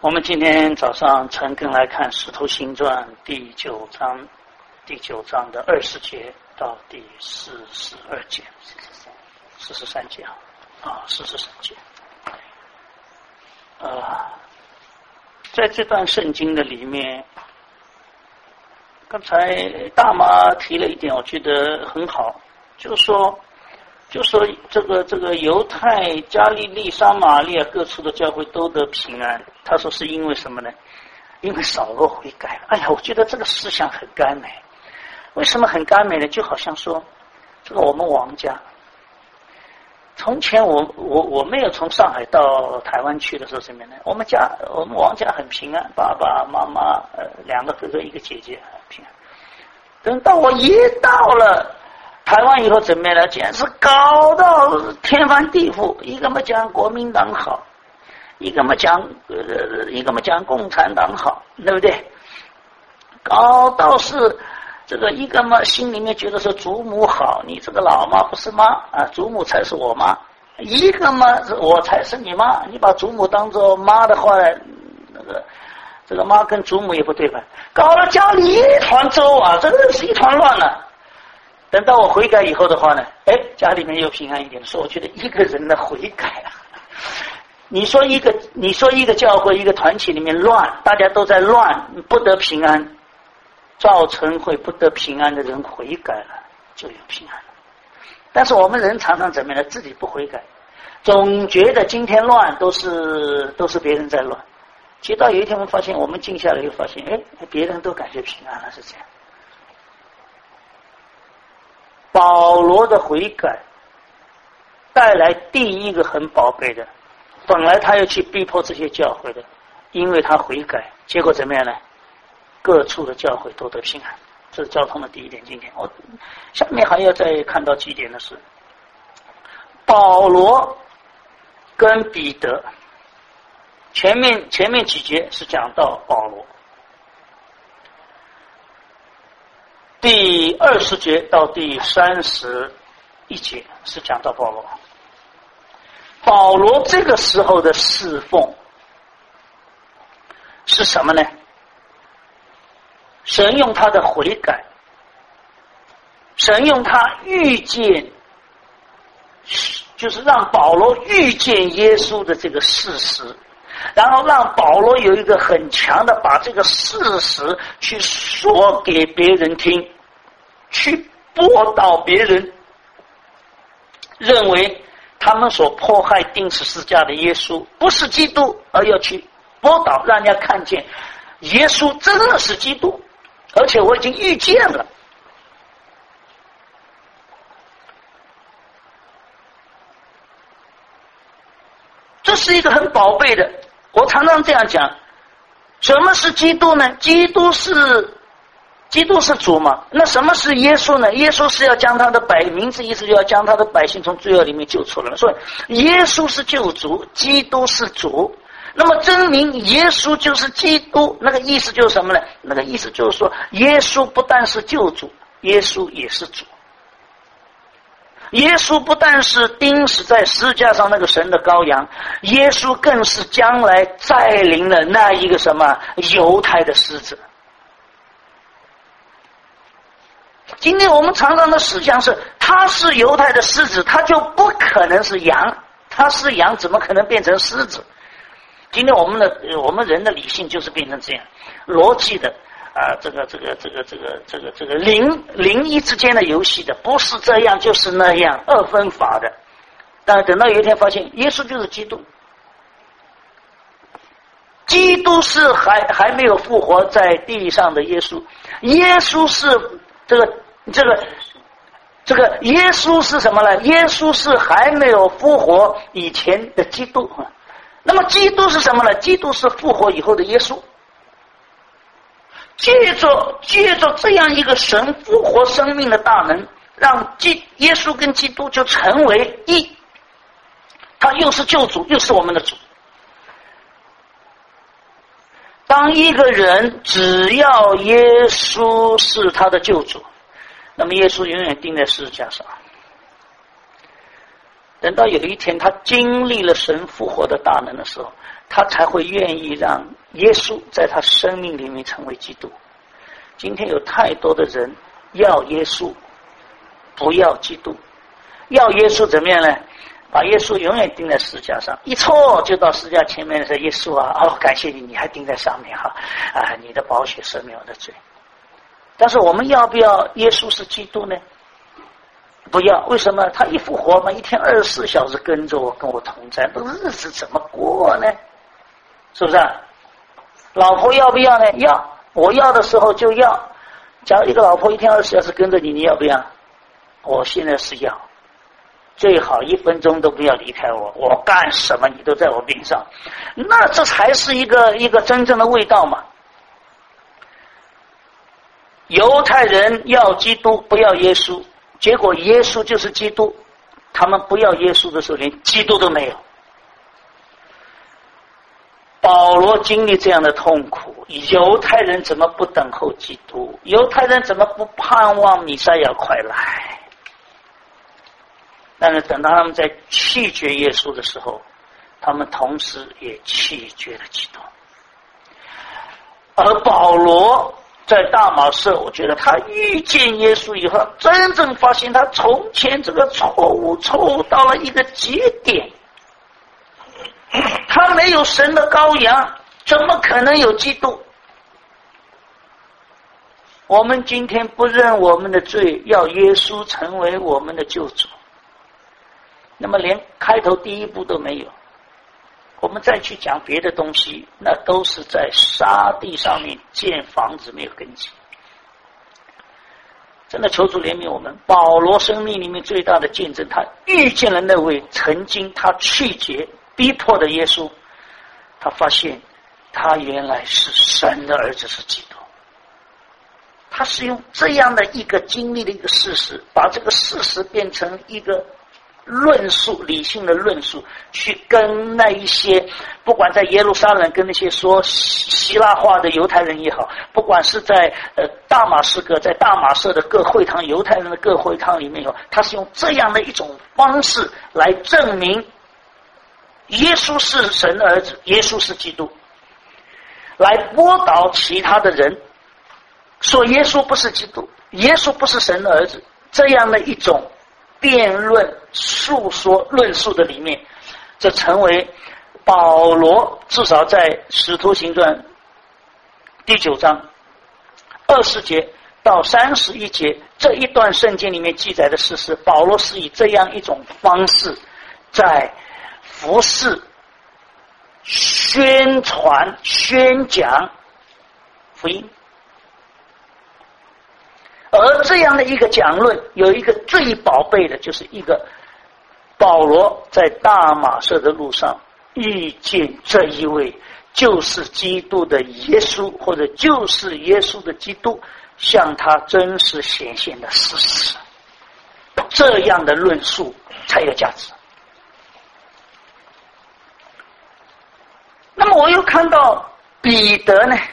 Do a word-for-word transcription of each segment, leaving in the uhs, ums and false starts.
我们今天早上陈根来看《使徒行传》第九章，第九章的二十节到第四十二节，四十三节啊，四十三节。呃，在这段圣经的里面，刚才大妈提了一点，我觉得很好，就是说。就说这个这个犹太、加利利、撒玛利亚各处的教会都得平安。他说是因为什么呢？因为扫罗悔改。哎呀，我觉得这个思想很甘美。为什么很甘美呢？就好像说，这个我们王家，从前我我我没有从上海到台湾去的时候怎么样呢？我们家我们王家很平安，爸爸妈妈呃两个哥哥一个姐姐很平安。等到我一到了台湾以后怎么样呢？简直搞到天翻地覆，一个嘛讲国民党好，一个嘛讲呃，一个嘛讲共产党好，对不对？搞到是这个一个嘛心里面觉得说祖母好，你这个老妈不是妈啊，祖母才是我妈；一个嘛我才是你妈，你把祖母当做妈的话，那个这个妈跟祖母也不对吧？搞了家里一团糟啊，真的是一团乱了。等到我悔改以后的话呢，哎，家里面又平安一点。所以我觉得一个人的悔改啊，你说一个，你说一个教会、一个团体里面乱，大家都在乱，不得平安，造成会不得平安的人悔改了，就有平安了。但是我们人常常怎么样呢？自己不悔改，总觉得今天乱都是都是别人在乱。直到有一天我们发现，我们静下来又发现，哎，别人都感觉平安了，是这样。保罗的悔改带来第一个很宝贝的，本来他要去逼迫这些教会的，因为他悔改，结果怎么样呢？各处的教会都得平安，这是交通的第一点。今天我下面还要再看到几点的是，保罗跟彼得，前面前面几节是讲到保罗。第二十节到第三十一节是讲到保罗。保罗这个时候的侍奉是什么呢？神用他的悔改，神用他遇见，就是让保罗遇见耶稣的这个事实，然后让保罗有一个很强的把这个事实去说给别人听，去驳倒别人认为他们所迫害钉十字架的耶稣不是基督，而要去驳倒，让人家看见耶稣真的是基督，而且我已经遇见了。这是一个很宝贝的，我常常这样讲，什么是基督呢？基督是基督是主嘛？那什么是耶稣呢？耶稣是要将他的百名字，意思就要将他的百姓从罪恶里面救出来了。所以耶稣是救主，基督是主。那么证明耶稣就是基督，那个意思就是什么呢？那个意思就是说，耶稣不但是救主，耶稣也是主。耶稣不但是钉死在十字架上那个神的羔羊，耶稣更是将来再临了那一个什么犹太的狮子。今天我们常常的思想是，他是犹太的狮子，他就不可能是羊，他是羊怎么可能变成狮子？今天我们的我们人的理性就是变成这样，逻辑的啊，这个这个这个这个这个这个灵灵异之间的游戏的，不是这样就是那样，二分法的。但等到有一天发现，耶稣就是基督，基督是还还没有复活在地上的耶稣，耶稣是这个这个这个耶稣是什么呢？耶稣是还没有复活以前的基督。那么基督是什么呢？基督是复活以后的耶稣。借着借着这样一个神复活生命的大能，让基耶稣跟基督就成为一，他又是救主，又是我们的主。当一个人只要耶稣是他的救主，那么耶稣永远钉在十字架上。等到有一天他经历了神复活的大能的时候， 他才会愿意让耶稣在他生命里面成为基督。今天有太多的人要耶稣，不要基督。要耶稣怎么样呢？把耶稣永远钉在十字架上，一错就到十字架前面的时候，耶稣啊，哦，感谢你，你还钉在上面哈，啊，你的宝血赦免我的罪。但是我们要不要耶稣是基督呢？不要。为什么？他一复活嘛，一天二十四小时跟着我，跟我同在，这日子怎么过呢？是不是啊？老婆要不要呢？要。我要的时候就要。假如一个老婆一天二十四小时跟着你，你要不要？我现在是要。最好一分钟都不要离开我，我干什么你都在我边上，那这才是一个一个真正的味道嘛。犹太人要基督，不要耶稣，结果耶稣就是基督，他们不要耶稣的时候连基督都没有。保罗经历这样的痛苦，犹太人怎么不等候基督？犹太人怎么不盼望弥赛亚快来？但是等到他们在弃绝耶稣的时候，他们同时也弃绝了基督。而保罗在大马色，我觉得他遇见耶稣以后，真正发现他从前这个错误错误到了一个节点。他没有神的羔羊，怎么可能有基督？我们今天不认我们的罪，要耶稣成为我们的救主，那么连开头第一步都没有，我们再去讲别的东西，那都是在沙地上面建房子，没有根基。真的求主怜悯我们。保罗生命里面最大的见证，他遇见了那位曾经他拒绝逼迫的耶稣，他发现他原来是神的儿子，是基督。他是用这样的一个经历的一个事实，把这个事实变成一个论述，理性的论述，去跟那一些不管在耶路撒冷跟那些说希腊话的犹太人也好，不管是在呃大马士革，在大马色的各会堂，犹太人的各会堂里面有，他是用这样的一种方式来证明耶稣是神的儿子，耶稣是基督，来驳倒其他的人说耶稣不是基督，耶稣不是神的儿子，这样的一种辩论述说论述的里面，这成为保罗至少在使徒行传第九章二十节到三十一节这一段圣经里面记载的事实，保罗是以这样一种方式在服侍、宣传、宣讲福音。而这样的一个讲论，有一个最宝贝的，就是一个保罗在大马色的路上遇见这一位就是基督的耶稣，或者就是耶稣的基督向他真实显现的事实，这样的论述才有价值。那么我又看到彼得呢，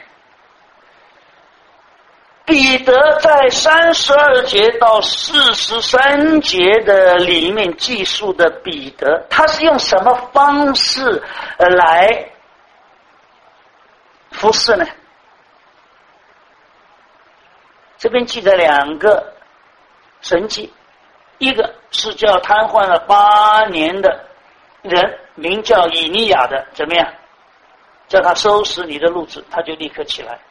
彼得在三十二节到四十三节的里面记述的彼得，他是用什么方式来服侍呢？这边记载两个神迹，一个是叫瘫痪了八年的人，名叫以利亚的，怎么样？叫他收拾你的褥子，他就立刻起来。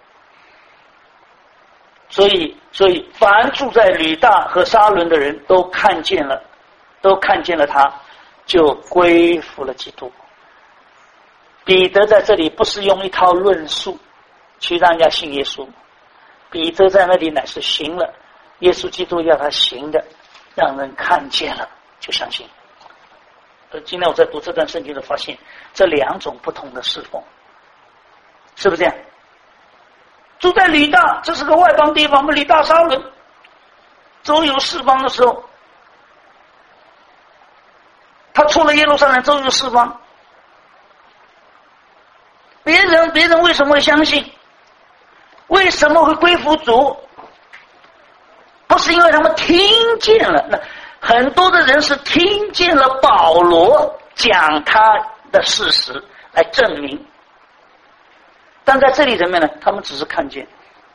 所以，所以凡住在吕大和沙伦的人都看见了，都看见了他，就归服了基督。彼得在这里不是用一套论述去让人家信耶稣，彼得在那里乃是行了耶稣基督要他行的，让人看见了就相信。而今天我在读这段圣经的发现，这两种不同的侍奉，是不是这样？住在吕大，这是个外邦地方，我们吕大沙伦周游四方的时候，他出了耶路撒冷周游四方，别人别人为什么会相信？为什么会归服主？不是因为他们听见了，那很多的人是听见了保罗讲他的事实， 来证明。但在这里怎么样呢？他们只是看见。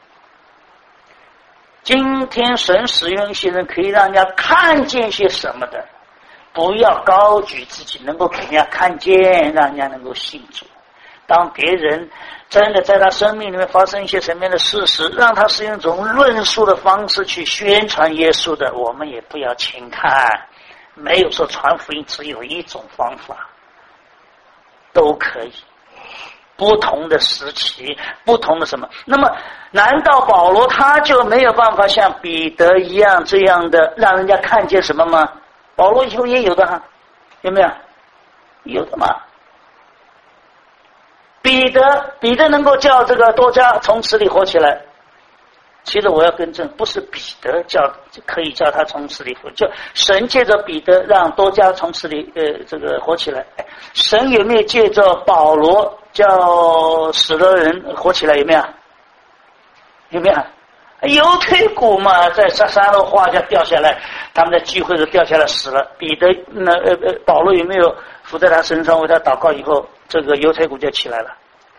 今天神使用一些人可以让人家看见些什么的，不要高举自己，能够给人家看见，让人家能够信主。当别人真的在他生命里面发生一些什么样的事实，让他是用一种论述的方式去宣传耶稣的，我们也不要轻看。没有说传福音只有一种方法，都可以。不同的时期，不同的什么？那么，难道保罗他就没有办法像彼得一样这样的让人家看见什么吗？保罗以后也有的哈，有没有？有的嘛。彼得，彼得能够叫这个多加从死里活起来。其实我要更正，不是彼得叫可以叫他从死里活，就神借着彼得让多加从死里呃这个活起来。神有没有借着保罗叫死的人活起来？有没有？有没有？犹太谷嘛，在沙沙漏花下掉下来，他们在聚会时掉下来死了。彼得那呃呃保罗有没有伏在他身上为他祷告以后，这个犹太谷就起来了？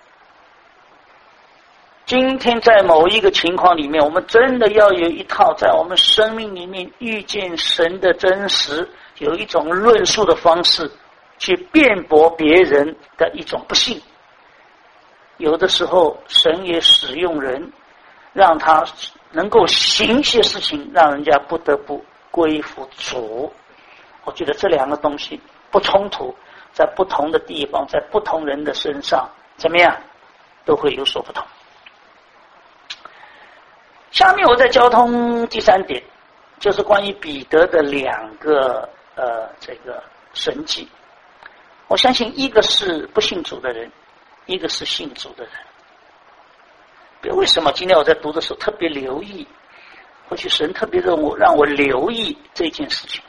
今天在某一个情况里面，我们真的要有一套在我们生命里面遇见神的真实，有一种论述的方式去辩驳别人的一种不幸。有的时候神也使用人，让他能够行一些事情，让人家不得不归服主。我觉得这两个东西不冲突，在不同的地方，在不同人的身上怎么样都会有所不同。下面我再交通第三点，就是关于彼得的两个呃这个神迹。我相信一个是不信主的人，一个是信主的人。为什么今天我在读的时候特别留意，或许神特别让我让我留意这件事情。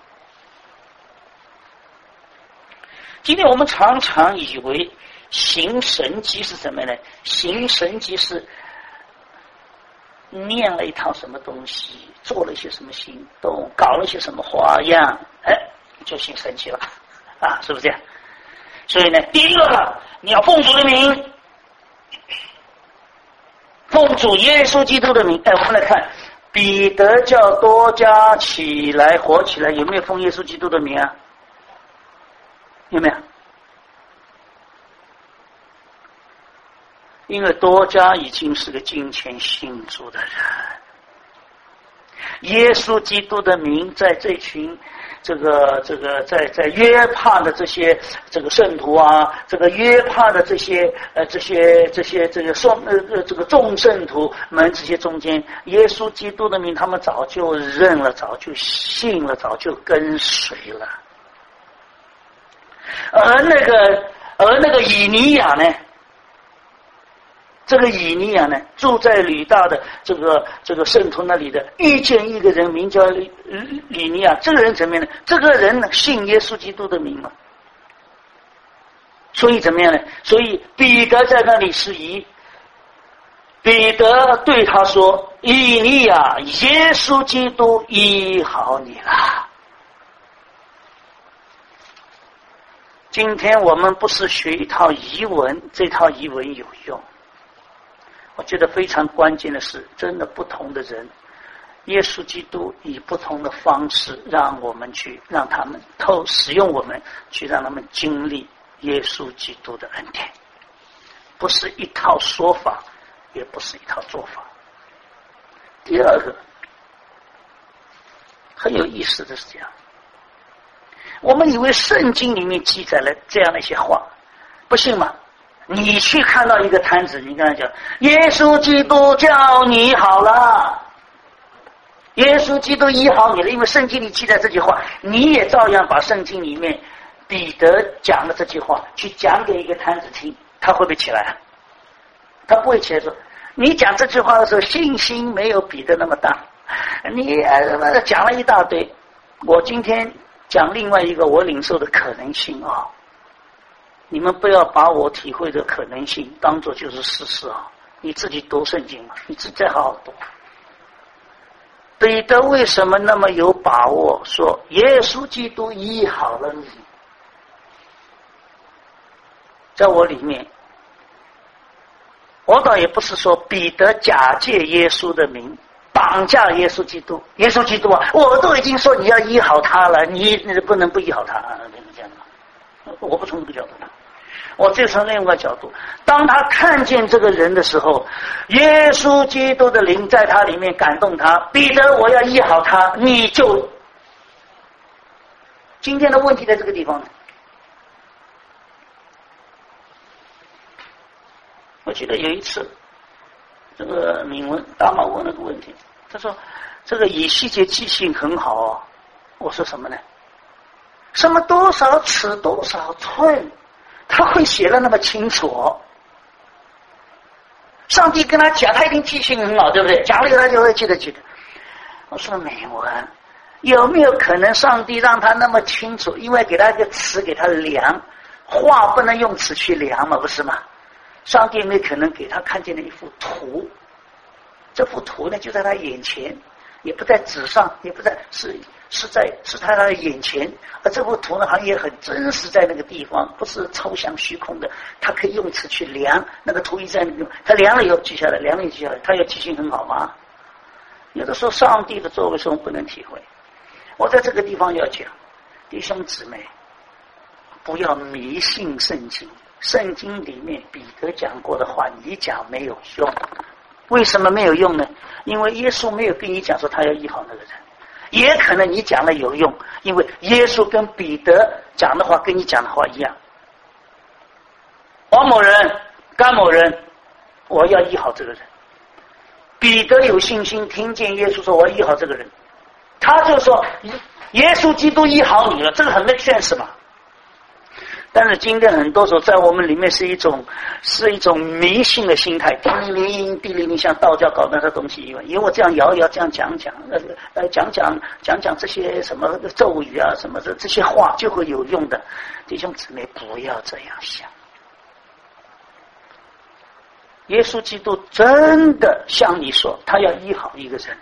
今天我们常常以为行神迹是什么呢？行神迹是念了一套什么东西，做了一些什么行动，搞了一些什么花样，哎，就行神迹了啊，是不是这样？所以呢，第一个你要奉主的名，奉主耶稣基督的名。哎，我们来看彼得叫多加起来活起来，有没有奉耶稣基督的名啊？有没有？因为多加已经是个敬虔信主的人，耶稣基督的名在这群这个这个在在约帕的这些这个圣徒啊，这个约帕的这些呃这些这些这个众呃呃这个众圣徒们这些中间，耶稣基督的名他们早就认了，早就信了，早就跟随了。而那个而那个以尼亚呢？这个以尼亚呢，住在吕大的这个这个圣徒那里的，遇见一个人名叫以以尼亚，这个人怎么样呢？这个人呢信耶稣基督的名嘛，所以怎么样呢？所以彼得在那里是以彼得对他说：“以尼亚，耶稣基督医好你了。”今天我们不是学一套遗文，这套遗文有用。我觉得非常关键的是，真的不同的人，耶稣基督以不同的方式让我们去，让他们透使用我们，去让他们经历耶稣基督的恩典，不是一套说法，也不是一套做法。第二个很有意思的是这样，我们以为圣经里面记载了这样的一些话，不信吗？你去看到一个摊子，你跟他讲耶稣基督叫你好了，耶稣基督医好你了，因为圣经里记载这句话，你也照样把圣经里面彼得讲的这句话去讲给一个摊子听，他会不会起来？他不会起来说，你讲这句话的时候信心没有彼得那么大，你呃讲了一大堆，我今天讲另外一个我领受的可能性啊、哦，你们不要把我体会的可能性当作就是事实啊！你自己读圣经嘛，你自己再好好读。彼得为什么那么有把握说耶稣基督医好了你？ 在我里面，我倒也不是说彼得假借耶稣的名绑架耶稣基督，耶稣基督啊，我都已经说你要医好他了，你你不能不医好他啊，这样的，我不从这个角度看，我就从另一个角度，当他看见这个人的时候，耶稣基督的灵在他里面感动他，彼得我要医好他，你就今天的问题在这个地方呢。我记得有一次，这个敏文大马问了个问题，他说：“这个以西结记性很好哦。”我说什么呢？什么多少尺多少寸，他会写的那么清楚哦。上帝跟他讲，他一定记性很好，对不对？讲了以后他就会记得记得。我说敏文，有没有可能上帝让他那么清楚？因为给他一个尺，给他量，话不能用尺去量嘛，不是吗？上帝没可能给他看见了一幅图，这幅图呢就在他眼前，也不在纸上，也不在，是是在是在他的眼前，而这幅图呢好像也很真实在那个地方，不是抽象虚空的，他可以用尺去量，那个图一在那个，他量了以后记下来，量了以后记下来，他有记性很好吗？有的时候上帝的作为是我们不能体会。我在这个地方要讲，弟兄姊妹，不要迷信圣经。圣经里面彼得讲过的话，你讲没有用。为什么没有用呢？因为耶稣没有跟你讲说他要医好那个人，也可能你讲了有用，因为耶稣跟彼得讲的话跟你讲的话一样。王某人、甘某人，我要医好这个人。彼得有信心，听见耶稣说我要医好这个人，他就说耶稣基督医好你了，这个很 make sense 嘛。但是今天很多时候在我们里面是一种是一种迷信的心态，滴哩哩滴哩哩，像道教搞的那东西一样，因为我这样摇一摇，这样讲讲呃呃讲讲讲讲这些什么咒语啊什么的这些话就会有用的。弟兄姊妹不要这样想，耶稣基督真的像你说他要医好一个人，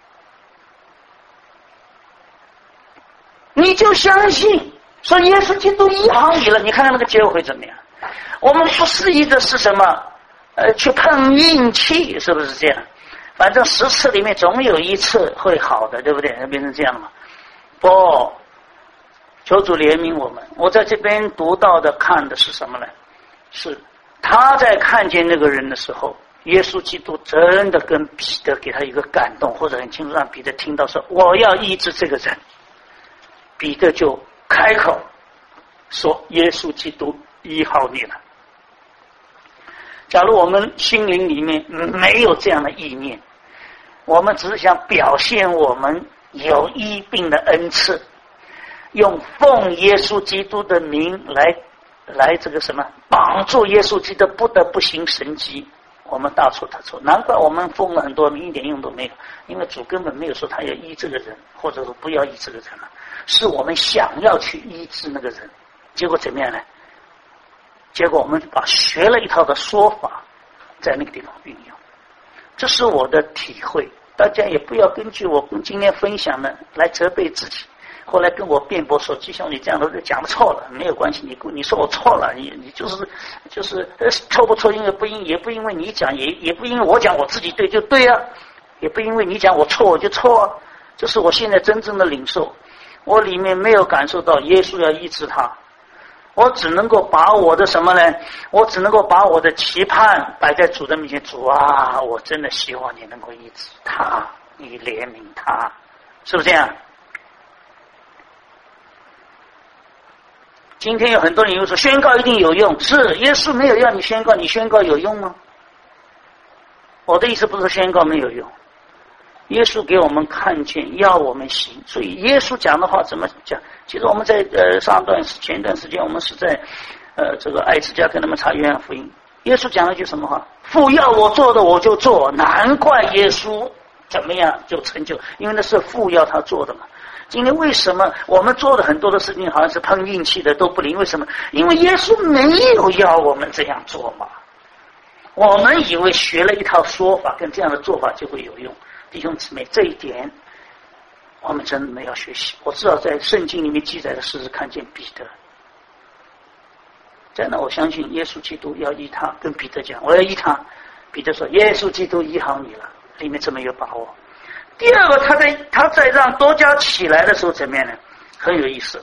你就相信说耶稣基督医好你了，你看看那个结果会怎么样？我们不适宜的是什么？呃，去碰运气，是不是这样？反正十次里面总有一次会好的，对不对？变成这样嘛？不，求主怜悯我们。我在这边读到的看的是什么呢？是他在看见那个人的时候，耶稣基督真的跟彼得给他一个感动，或者很清楚让彼得听到说我要医治这个人，彼得就开口说耶稣基督医好你了。假如我们心灵里面没有这样的意念，我们只是想表现我们有医病的恩赐，用奉耶稣基督的名来来这个什么绑住耶稣基督不得不行神迹，我们大错特错。难怪我们奉了很多名一点用都没有，因为主根本没有说他要医这个人，或者说不要医这个人了，是我们想要去医治那个人，结果怎么样呢？结果我们把学了一套的说法在那个地方运用，这是我的体会。大家也不要根据我今天分享的来责备自己，后来跟我辩驳说，就像你这样的讲的错了，没有关系，你你说我错了，你你就是就是错不错，因为不因也不因为你讲，也也不因为我讲我自己对就对啊，也不因为你讲我错我就错啊。这是我现在真正的领受，我里面没有感受到耶稣要医治他，我只能够把我的什么呢？我只能够把我的期盼摆在主的面前。主啊，我真的希望你能够医治他，你怜悯他，是不是这样？今天有很多人又说宣告一定有用，是耶稣没有要你宣告，你宣告有用吗？我的意思不是宣告没有用，耶稣给我们看见，要我们行，所以耶稣讲的话怎么讲？其实我们在呃上段前一段时间，我们是在呃这个爱之家跟他们查约翰福音，耶稣讲了一句什么话？父要我做的我就做，难怪耶稣怎么样就成就，因为那是父要他做的嘛。今天为什么我们做的很多的事情好像是碰运气的都不灵？为什么？因为耶稣没有要我们这样做嘛。我们以为学了一套说法跟这样的做法就会有用，弟兄姊妹，这一点我们真的要学习。我至少在圣经里面记载的事是看见彼得， 真的，我相信耶稣基督要医他，跟彼得讲，我要医他。彼得说，耶稣基督医好你了，里面这么有把握。第二个，他在他在让多加起来的时候怎么样呢？很有意思。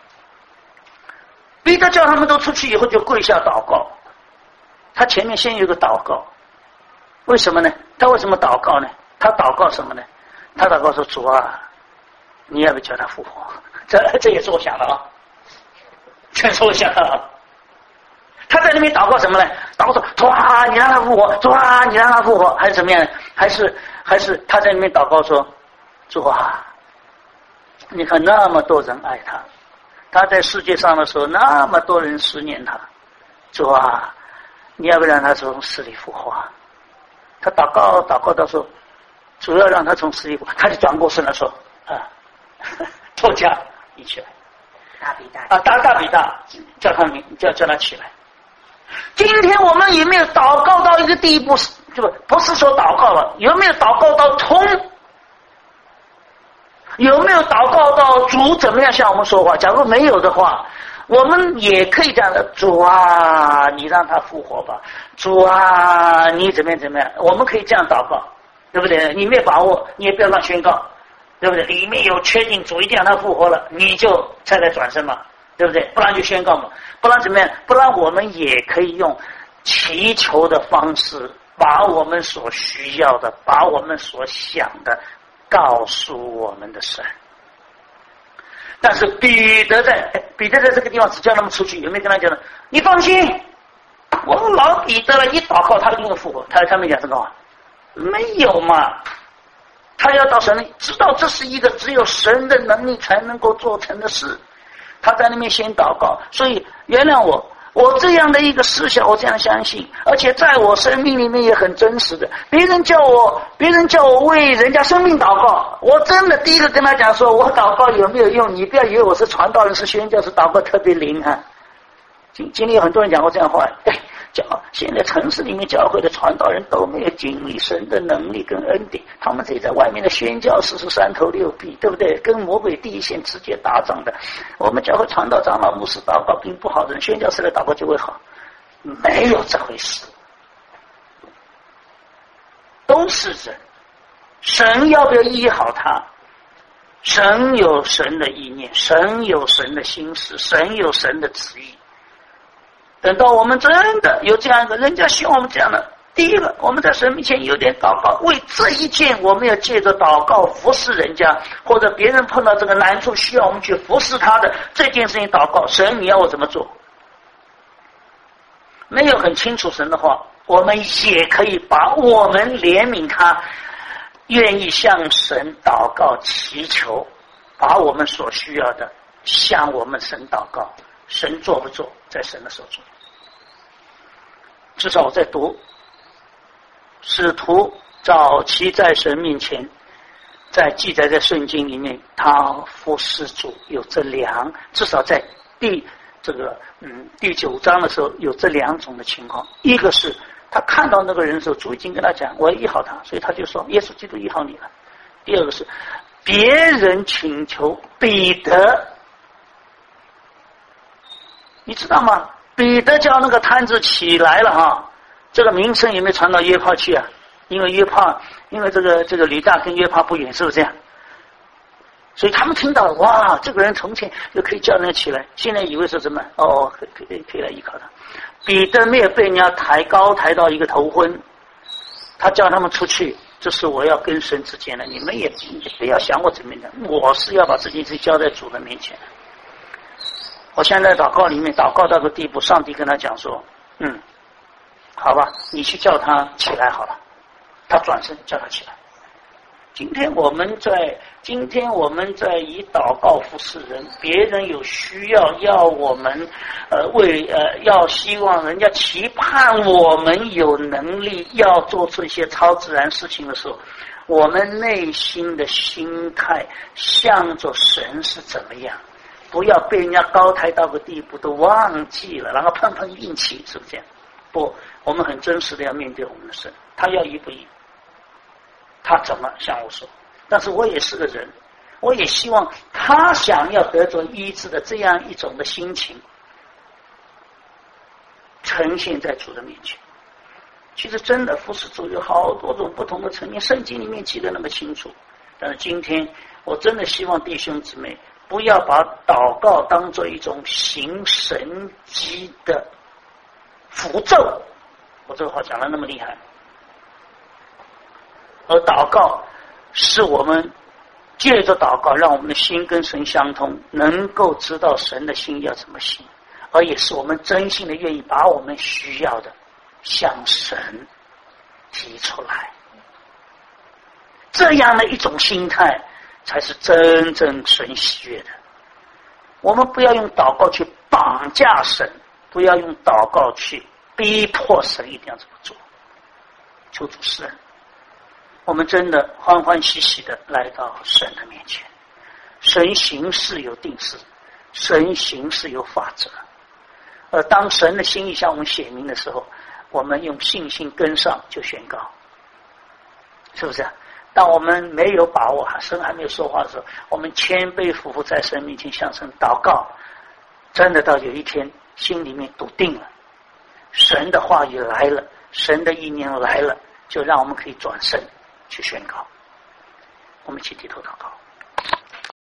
彼得叫他们都出去以后就跪下祷告，他前面先有个祷告，为什么呢？他为什么祷告呢？他祷告什么呢？他祷告说，主啊，你要不要叫他复活？这这也是我想的啊，这是我想的啊。他在那边祷告什么呢？祷告说，主啊，你让他复活，主啊，你让他复活，还是怎么样？还是还是他在那边祷告说，主啊，你看那么多人爱他，他在世界上的时候那么多人思念他，主啊，你要不让他从死里复活？他祷告祷告到说，主要让他从死里复活，他就转过身来说啊，多加一起来， 大比大啊，大大比大，叫他名叫叫他起来。今天我们有没有祷告到一个地步？就不是说祷告了，有没有祷告到通？有没有祷告到主怎么样向我们说话？假如没有的话，我们也可以这样的：主啊，你让他复活吧；主啊，你怎么样怎么样？我们可以这样祷告，对不对？你没有把握，你也不要乱宣告，对不对？里面有确定主一定让他复活了，你就再来转身嘛，对不对？不然就宣告嘛，不然怎么样？不然我们也可以用祈求的方式，把我们所需要的，把我们所想的告诉我们的神。但是彼得在彼得在这个地方只叫他们出去，有没有跟他讲呢？你放心，我们老彼得了，一祷告他一定会复活。他他们讲这个话没有嘛？他要到神，知道这是一个只有神的能力才能够做成的事。他在那边先祷告，所以原谅我，我这样的一个思想，我这样相信，而且在我生命里面也很真实的。别人叫我，别人叫我为人家生命祷告，我真的第一个跟他讲说，我祷告有没有用？你不要以为我是传道人，是宣教士，祷告特别灵啊。今今天有很多人讲过这样的话，对，教现在城市里面教会的传道人都没有经历神的能力跟恩典，他们这在外面的宣教士是三头六臂，对不对？跟魔鬼第一线直接打仗的。我们教会传道长老牧师祷告并不好的人，宣教士的祷告就会好，没有这回事，都是人。神要不要医好他？神有神的意念，神有神的心思，神有神的旨意。等到我们真的有这样一个，人家希望我们这样的，第一个，我们在神面前有点祷告，为这一件我们要借着祷告服侍人家，或者别人碰到这个难处需要我们去服侍他的这件事情祷告，神你要我怎么做？没有很清楚神的话，我们也可以把我们怜悯他，愿意向神祷告祈求，把我们所需要的向我们神祷告，神做不做在神的手中。至少我在读使徒早期在神面前，在记载在圣经里面，他服侍主有这两，至少在第这个嗯第九章的时候有这两种的情况。一个是他看到那个人的时候，主已经跟他讲我要医好他，所以他就说耶稣基督医好你了。第二个是别人请求彼得，你知道吗？彼得叫那个摊子起来了哈，这个名声有没有传到约帕去啊？因为约帕，因为这个这个吕大跟约帕不远，是不是这样？所以他们听到哇，这个人从前就可以叫人起来，现在以为是什么？哦，可以可以可以来依靠他。彼得没有被人家抬高抬到一个头昏，他叫他们出去，这是我要跟神之间的，你们也不要想我怎么样，我是要把这件事交在主的面前。我现在祷告里面祷告到个地步，上帝跟他讲说，嗯，好吧，你去叫他起来好了。他转身叫他起来。今天我们在今天我们在以祷告服侍人，别人有需要要我们呃为呃要希望人家期盼我们有能力要做出一些超自然事情的时候，我们内心的心态向着神是怎么样？不要被人家高抬到个地步都忘记了，然后碰碰运气，是不是这样？不，我们很真实的要面对我们的神，他要医不医，他怎么向我说？但是我也是个人，我也希望他想要得着医治的这样一种的心情。 呈现在主的面前。其实真的服侍主有好多种不同的层面，圣经里面记得那么清楚。但是今天我真的希望弟兄姊妹不要把祷告当作一种行神迹的符咒，我这个话讲得那么厉害。而祷告是我们借着祷告让我们的心跟神相通，能够知道神的心要怎么行，而也是我们真心的愿意把我们需要的向神提出来。这样的一种心态才是真正神喜悦的。我们不要用祷告去绑架神，不要用祷告去逼迫神一定要这么做。求主施恩，我们真的欢欢喜喜的来到神的面前。神行事有定式，神行事有法则，而当神的心意向我们显明的时候，我们用信心跟上就宣告，是不是啊？当我们没有把握，神还没有说话的时候，我们谦卑俯伏在神面前向神祷告，真的到有一天心里面笃定了，神的话语来了，神的意念来了，就让我们可以转身去宣告。我们一起低头祷告。